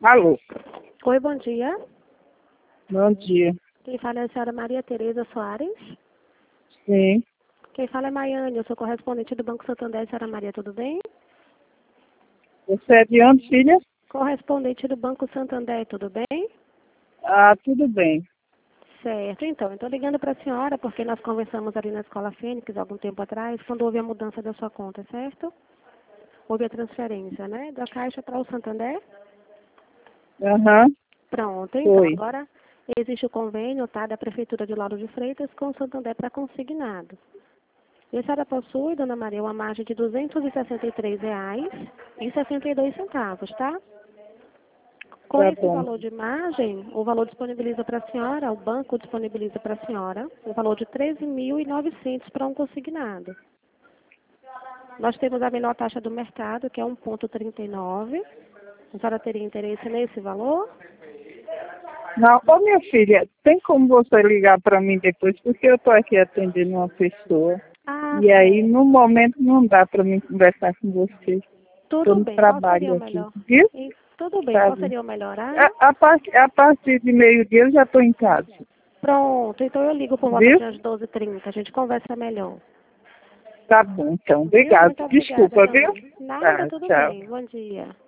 Alô, Oi, bom dia. bom dia. Quem fala é a senhora Maria Tereza Soares. Sim, Quem fala é Maiane, eu sou correspondente do Banco Santander. Senhora Maria, tudo bem? você é de onde, filha? Correspondente do Banco Santander, tudo bem? Ah, tudo bem. Certo, então, eu estou ligando para a senhora porque nós conversamos ali na Escola Fênix algum tempo atrás, quando houve a mudança da sua conta, certo? Houve a transferência, né? Da Caixa para o Santander? Aham, Pronto, então, foi. agora existe o convênio, tá, da Prefeitura de Lauro de Freitas com o Santander para consignado. E a senhora possui, dona Maria, uma margem de R$ 263,62, tá? Com Tá esse bom. valor de margem, o valor disponibiliza para a senhora, o banco disponibiliza para a senhora, o valor de 13.900 para um consignado. Nós temos a menor taxa do mercado, que é 1,39. A senhora teria interesse nesse valor? Não, ô minha filha, tem como você ligar para mim depois, porque eu tô aqui atendendo uma pessoa. Ah, E aí, certo. no momento, não dá para mim conversar com você. Estou Tudo no bem. Qual seria trabalho o aqui, melhor? viu? Tudo bem. Tá Qual bom. seria o melhor horário? A partir de meio-dia eu já estou em casa, Pronto. Então eu ligo por volta viu? de umas 12h30. A gente conversa melhor. Tá bom, então. Viu? Obrigado. Muito obrigada Desculpa, viu? também. Nada, Tá, tudo tchau. bem. Bom dia.